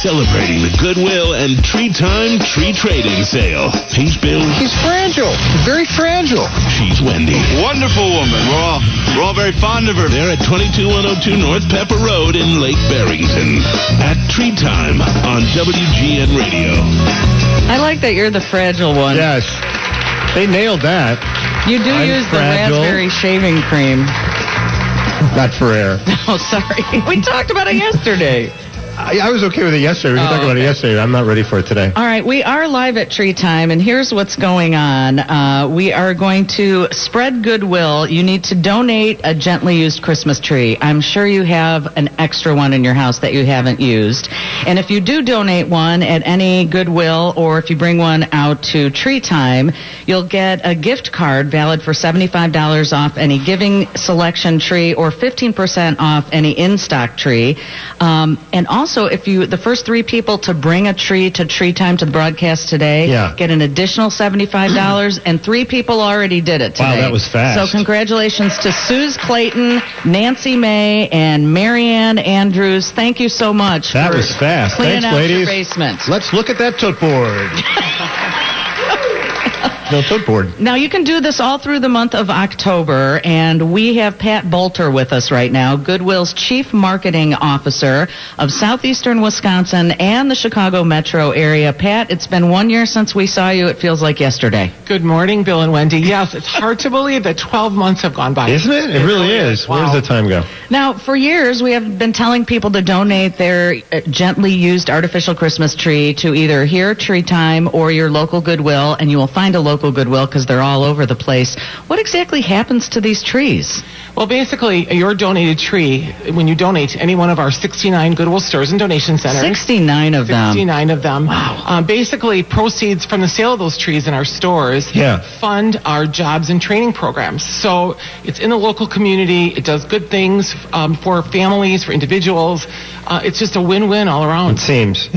Celebrating the Goodwill and Tree Time Tree Trading Sale. He's Bill. He's fragile. Very fragile. She's Wendy. Wonderful woman. We're all very fond of her. They're at 22102 North Pepper Road in Lake Barrington. At Tree Time on WGN Radio. I like that you're the fragile one. Yes. They nailed that. You do use fragile. the raspberry shaving cream. Not for air. Oh, sorry. We talked about it yesterday. I was okay with it yesterday. We can talk about it yesterday. I'm not ready for it today. All right, we are live at Tree Time, and here's what's going on. We are going to spread goodwill. You need to donate a gently used Christmas tree. I'm sure you have an extra one in your house that you haven't used. And if you do donate one at any Goodwill, or if you bring one out to Tree Time, you'll get a gift card valid for $75 off any Giving Selection tree or 15% off any in-stock tree. And also, if you, the first 3 people to bring a tree to Tree Time to the broadcast today, get an additional $75, and 3 people already did it today. Wow, that was fast. So congratulations to Suze Clayton, Nancy May, and Marianne Andrews. Thank you so much. That was fast. Cleaning Thanks, out ladies. your basement. Let's look at that tote board. No tote board. Now, you can do this all through the month of October, and we have Pat Bolter with us right now, Goodwill's Chief Marketing Officer of Southeastern Wisconsin and the Chicago metro area. Pat, it's been 1 year since we saw you. It feels like yesterday. Good morning, Bill and Wendy. Yes, it's hard to believe that 12 months have gone by. Isn't it? It really is. Wow. Where does the time go? Now, for years, we have been telling people to donate their gently used artificial Christmas tree to either here at Tree Time or your local Goodwill, and you will find a local Goodwill because they're all over the place. What exactly happens to these trees? Well, basically, your donated tree, when you donate to any one of our 69 Goodwill stores and donation centers. 69 of them. 69 of them. Wow. Basically, proceeds from the sale of those trees in our stores fund our jobs and training programs. So it's in the local community. It does good things for families, for individuals. It's just a win-win all around. It seems,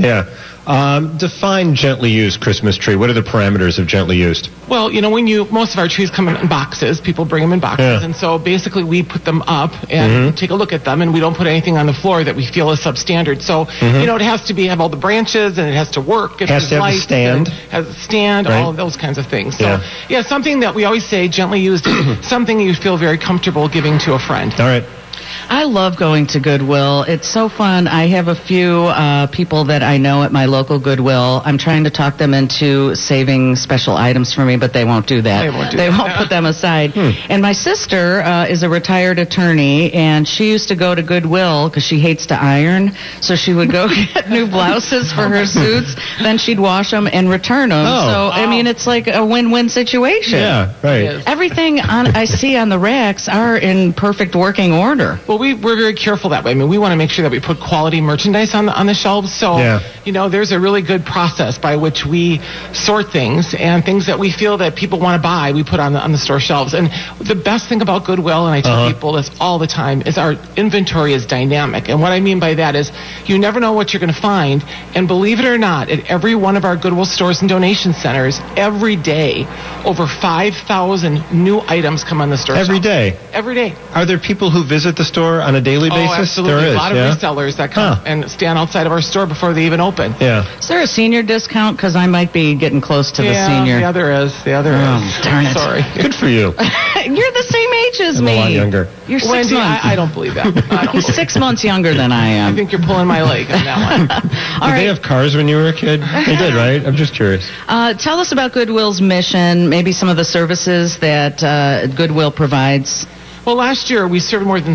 define gently used Christmas tree. What are the parameters of gently used? Well, you know, most of our trees come in boxes. People bring them in boxes. And so basically we put them up and take a look at them, and we don't put anything on the floor that we feel is substandard. So, you know, it has to have all the branches, and it has to work. It has to have a stand. Has a stand, right. all of those kinds of things. So, something that we always say gently used is something you feel very comfortable giving to a friend. All right. I love going to Goodwill. It's so fun. I have a few people that I know at my local Goodwill. I'm trying to talk them into saving special items for me, but they won't do that. They won't put them aside. And my sister is a retired attorney, and she used to go to Goodwill because she hates to iron. So she would go get new blouses for her suits, then she'd wash them and return them. I mean, it's like a win-win situation. Yeah, right. Everything I see on the racks are in perfect working order. Well, we're very careful that way. I mean, we want to make sure that we put quality merchandise on the shelves. So, you know, there's a really good process by which we sort things, and things that we feel that people want to buy, we put on the store shelves. And the best thing about Goodwill, and I tell people this all the time, is our inventory is dynamic. And what I mean by that is you never know what you're going to find. And believe it or not, at every one of our Goodwill stores and donation centers, every day, over 5,000 new items come on the store Every shelf. day? Every day. Are there people who visit the store on a daily basis? Oh, absolutely. There is, a lot of resellers that come and stand outside of our store before they even open. Is there a senior discount? Because I might be getting close to the senior. Yeah, there is. Darn it. Sorry. Good for you. You're the same age as me. I'm a lot younger. You're 6 Wendy, months. I don't believe that. You're 6 months younger than I am. I think you're pulling my leg on that one. Did they have cars when you were a kid? They did, right? I'm just curious. Tell us about Goodwill's mission, maybe some of the services that Goodwill provides. Well, last year we served more than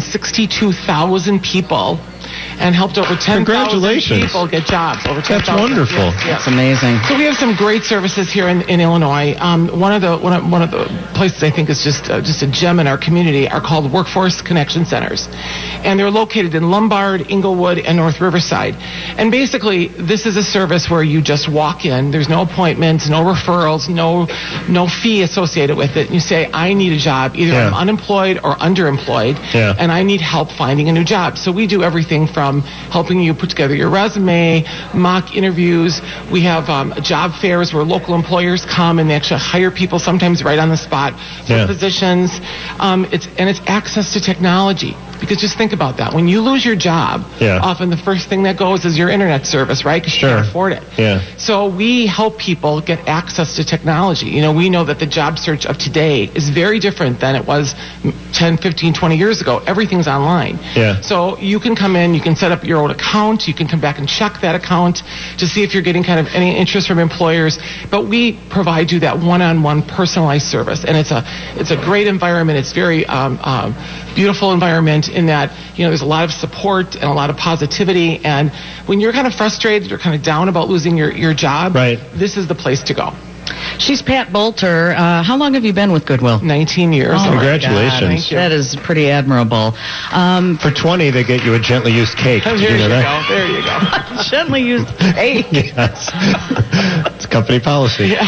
62,000 people and helped over 10,000 people get jobs. Over 10,000. That's wonderful. That's amazing. So we have some great services here in Illinois. One of the places I think is just a gem in our community are called Workforce Connection Centers, and they're located in Lombard, Inglewood, and North Riverside. And basically, this is a service where you just walk in. There's no appointments, no referrals, no fee associated with it. You say, I need a job. Either I'm unemployed or underemployed, and I need help finding a new job. So we do everything from helping you put together your resume, mock interviews. We have job fairs where local employers come and they actually hire people sometimes right on the spot for positions. It's access to technology. Because just think about that. When you lose your job, often the first thing that goes is your internet service, right? Because you can't afford it. Yeah. So we help people get access to technology. You know, we know that the job search of today is very different than it was 10, 15, 20 years ago. Everything's online. Yeah. So you can come in, you can set up your own account, you can come back and check that account to see if you're getting kind of any interest from employers. But we provide you that one-on-one personalized service. And it's a great environment. It's very beautiful environment in that, you know, there's a lot of support and a lot of positivity. And when you're kind of frustrated or kind of down about losing your job, this is the place to go. She's Pat Bolter. How long have you been with Goodwill? 19 years. Oh, congratulations. That is pretty admirable. For 20, they get you a gently used cake. Did you know that? There you go. Gently used cake. Yes. It's company policy. Yeah.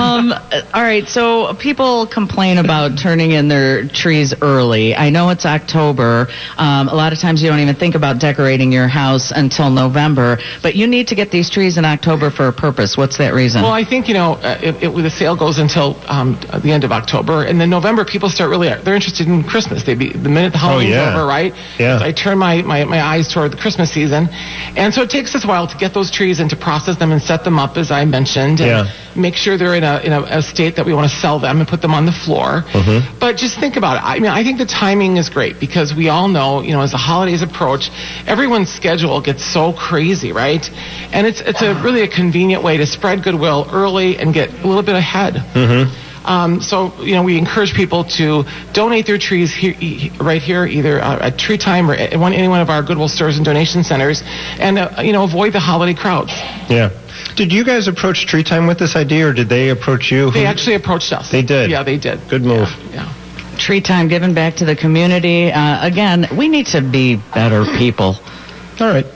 All right, so people complain about turning in their trees early. I know it's October. A lot of times you don't even think about decorating your house until November, but you need to get these trees in October for a purpose. What's that reason? Well, I think, you know, the sale goes until the end of October, and then November people start they're interested in Christmas. The minute the Halloween's over, right? Yeah. So I turn my eyes toward the Christmas season, and so it takes us a while to get those trees and to process them and set them up, as I mentioned, and make sure they're in a state that we want to sell them and put them on the floor. Mm-hmm. But just think about it. I mean, I think the timing is great because we all know, you know, as the holidays approach, everyone's schedule gets so crazy, right? And it's really a convenient way to spread goodwill early and get a little bit ahead. Mm-hmm. So, you know, we encourage people to donate their trees right here, either at Tree Time or at any one of our Goodwill stores and donation centers, and, you know, avoid the holiday crowds. Yeah. Did you guys approach Tree Time with this idea, or did they approach you? They actually approached us. They did? Yeah, they did. Good move. Yeah. Tree Time, giving back to the community. Again, we need to be better people. All right.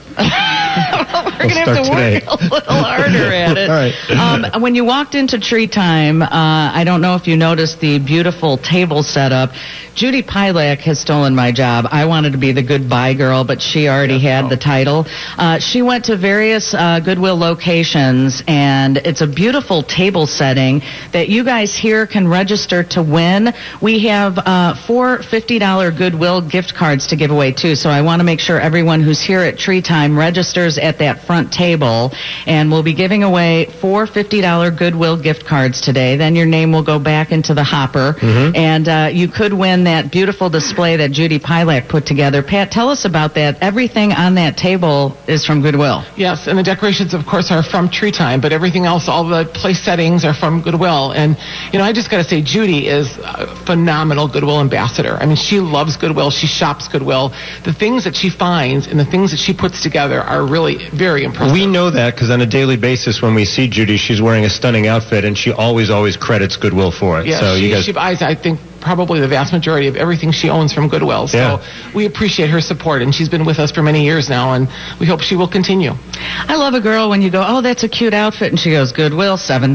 We're going to have to work a little harder at it. All right. When you walked into Tree Time, I don't know if you noticed the beautiful table setup. Judy Pilak has stolen my job. I wanted to be the goodbye girl, but she already had the title. She went to various Goodwill locations, and it's a beautiful table setting that you guys here can register to win. We have 4 $50 Goodwill gift cards to give away, too, so I want to make sure everyone who's here at Tree Time registers at that front table, and we'll be giving away 4 $50 Goodwill gift cards today. Then your name will go back into the hopper, and you could win that beautiful display that Judy Pilak put together. Pat, tell us about that. Everything on that table is from Goodwill. Yes, and the decorations, of course, are from Tree Time, but everything else, all the place settings are from Goodwill. And, you know, I just got to say, Judy is a phenomenal Goodwill ambassador. I mean, she loves Goodwill. She shops Goodwill. The things that she finds and the things that she puts together are really very impressive. We know that because on a daily basis when we see Judy, she's wearing a stunning outfit, and she always credits Goodwill for it. Yeah, so she buys, I think, probably the vast majority of everything she owns from Goodwill. So we appreciate her support, and she's been with us for many years now, and we hope she will continue. I love a girl when you go, oh, that's a cute outfit, and she goes, Goodwill, $7.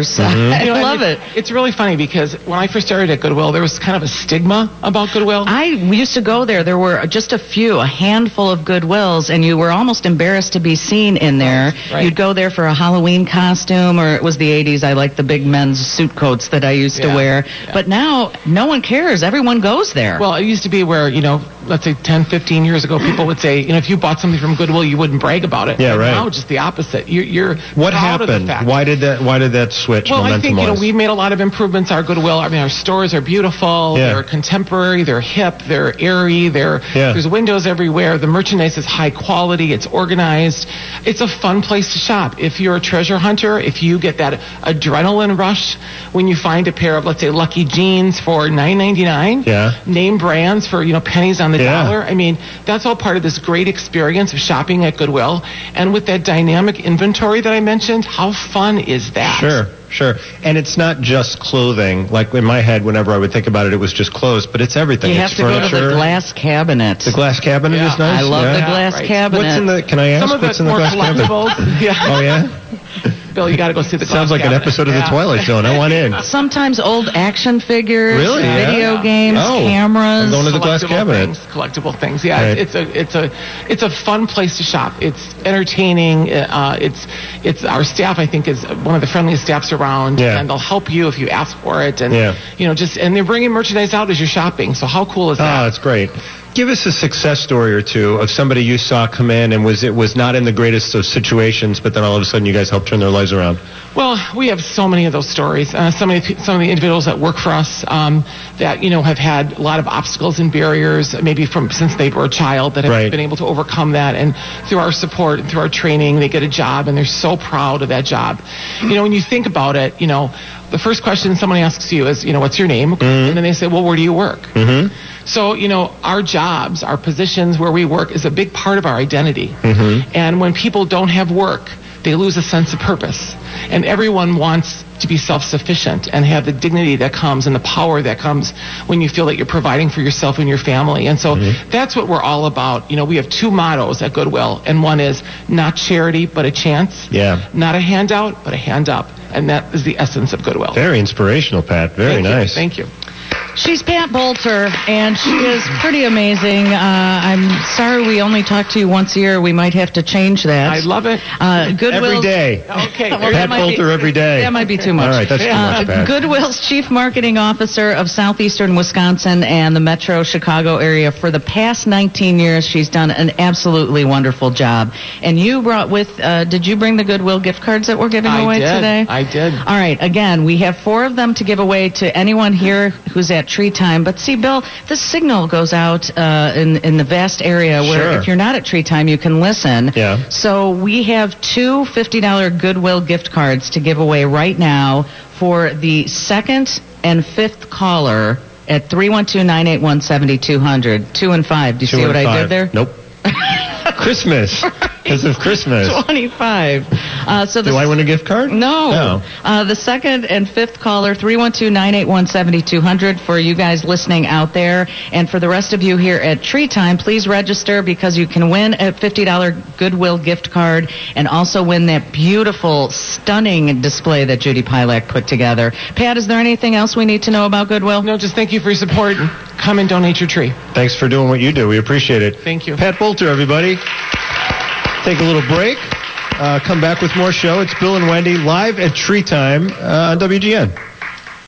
I love it. It's really funny because when I first started at Goodwill, there was kind of a stigma about Goodwill. I used to go there. There were just a handful of Goodwills, and you were almost embarrassed to be seen in there. Right. You'd go there for a Halloween costume, or it was the 80s. I liked the big men's suit coats that I used to wear. Yeah. But now, no one cares. Everyone goes there. Well, it used to be where, you know, let's say 10, 15 years ago, people would say, you know, if you bought something from Goodwill, you wouldn't brag about it. Yeah, and right. Now, just the opposite. You're what proud happened? Of the fact. Why did that switch? Well, I think, you know, we've made a lot of improvements. Our Goodwill, I mean, our stores are beautiful. Yeah. They're contemporary. They're hip. They're airy. There's windows everywhere. The merchandise is high quality. It's organized. It's a fun place to shop. If you're a treasure hunter, if you get that adrenaline rush when you find a pair of, let's say, Lucky jeans for $9.99. Name brands for, you know, pennies on the dollar. I mean, that's all part of this great experience of shopping at Goodwill. And with that dynamic inventory that I mentioned, how fun is that? Sure. And it's not just clothing. Like in my head, whenever I would think about it, it was just clothes, but it's everything. You have it's to furniture. go to the glass cabinet. The glass cabinet is nice. I love the glass cabinet. What's in the? Can I ask? Some of what's the in the more glass cabinet? collectibles. Oh yeah. Bill, you got to go see the glass Sounds like cabinet. an episode of The Twilight Zone. I want in. Sometimes old action figures, really? video games, cameras. I'm going to the glass cabinet. Collectible things. Yeah, right. It's a fun place to shop. It's entertaining. It's our staff, I think, is one of the friendliest staffs around, and they'll help you if you ask for it. And you know, and they're bringing merchandise out as you're shopping. So how cool is that? Oh, it's great. Give us a success story or two of somebody you saw come in and was not in the greatest of situations, but then all of a sudden you guys helped turn their lives around. Well, we have so many of those stories. Some of the individuals that work for us that have had a lot of obstacles and barriers, maybe since they were a child, that have been able to overcome that, and through our support and through our training, they get a job, and they're so proud of that job. When you think about it, the first question somebody asks you is, what's your name? Mm-hmm. And then they say, well, where do you work? Mm-hmm. So, our jobs, our positions where we work is a big part of our identity. Mm-hmm. And when people don't have work, they lose a sense of purpose. And everyone wants to be self-sufficient and have the dignity that comes and the power that comes when you feel that you're providing for yourself and your family. And so that's what we're all about. We have two mottos at Goodwill, and one is not charity, but a chance. Yeah. Not a handout, but a hand up. And that is the essence of Goodwill. Very inspirational, Pat. Very nice. Thank you. She's Pat Bolter, and she is pretty amazing. I'm sorry we only talk to you once a year. We might have to change that. I love it. Every Goodwill's, day. Okay. Well, Pat Bolter every day. That might be too much. All right, that's too much, Pat. Goodwill's Chief Marketing Officer of Southeastern Wisconsin and the Metro Chicago area. For the past 19 years, she's done an absolutely wonderful job. And you brought did you bring the Goodwill gift cards that we're giving away today? I did. All right, again, we have 4 of them to give away to anyone here who's at Tree Time. But see, Bill, the signal goes out in the vast area where if you're not at Tree Time, you can listen. Yeah. So we have 2 $50 Goodwill gift cards to give away right now for the 2nd and 5th caller at 312-981-7200. 2 and 5. Do you see what I did there? Nope. Christmas. Because of Christmas. 25. Do I win a gift card? No. The 2nd and 5th caller, 312-981-7200 for you guys listening out there. And for the rest of you here at Tree Time, please register because you can win a $50 Goodwill gift card and also win that beautiful, stunning display that Judy Pilak put together. Pat, is there anything else we need to know about Goodwill? No, just thank you for your support. Come and donate your tree. Thanks for doing what you do. We appreciate it. Thank you. Pat Bolter, everybody. Take a little break. Come back with more show. It's Bill and Wendy live at Tree Time on WGN.